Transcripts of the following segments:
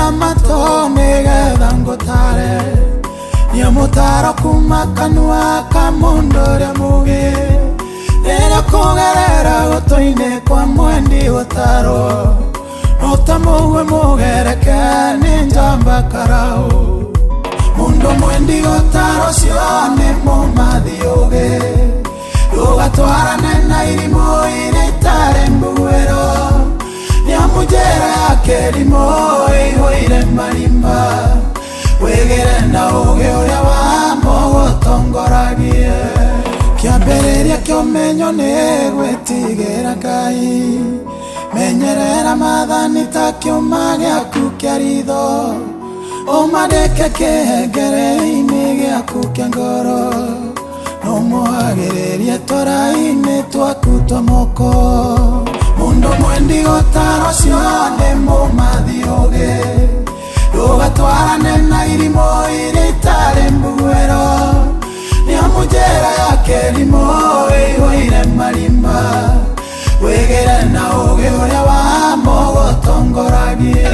matone getha ngutare nia mutaro kuma kanua ka mundu uria mugi rira kugerera gutoine kwa mwendi gutaro notamugwe mugereke ni njamba karau mundu mwendi gutaro cione mumathiugi rugatwarane na irimo iritare mbuero nia mujera yake rimo ihoire marimba wegere na ugi uria wamugutongoragie kiambiriria kio menyo ni gwitigira Ngai menyerera mathani ta kiuma giaku kia ritho umadeke kihengere-ini giaku kia ngoro numuhagiririe tũra-ini twaku twa moko mundu mwendi gutaro cione mumathiugi rugatwarane na irimo iritare mbuero nia mujera yake rimo ihoire marimba wegere na ugi uria wamugutongoragie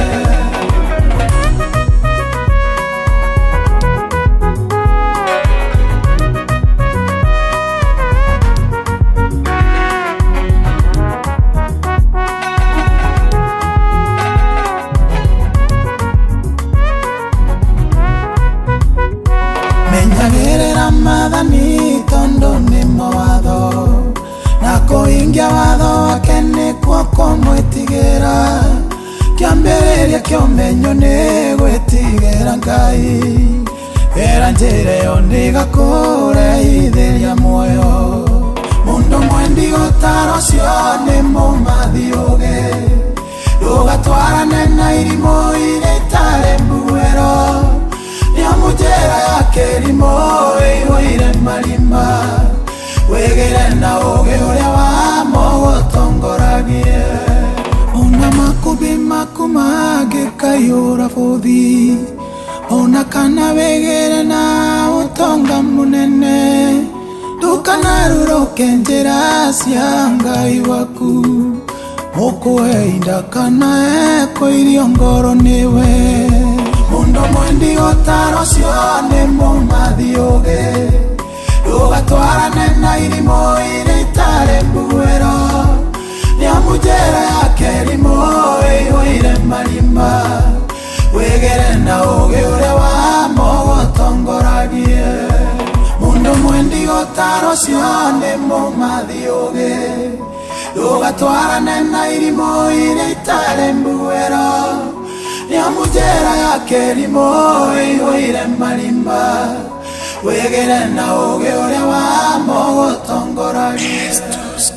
menyagirira mathani tondu ni mawatho na kuingia watho wake nikuo kumwitigira kiambiriria kio menyo ni gwitigira Ngai gera njira iyo ndigakũrehithĩria muoyo mundu mwendi gutaro cione mumathiugi rugatwarane na irimo iritare mbuero nia mujera yake rimo ihoire marimba wegere na ugi uria wamugutongoragie ona makubi maku mangikaiura buthi ona kana wegere na utonga munene ndukanaruruke njira cia Ngai waku mukuhinda kana ekoirio ngoro niwe mundu mwendi gutaro cione mumathiugi rugatwarane na irimo iritare mbuero nia mujera yake rimo ihoire marimba wegere na ugi uria wamugutongoragie mundu mwendi gutaro cione mumathiugi rugatwarane na irimo iritare mbuero nia mujera yake rimo ihoire marimba wegere na ugi uria wamugutongoragie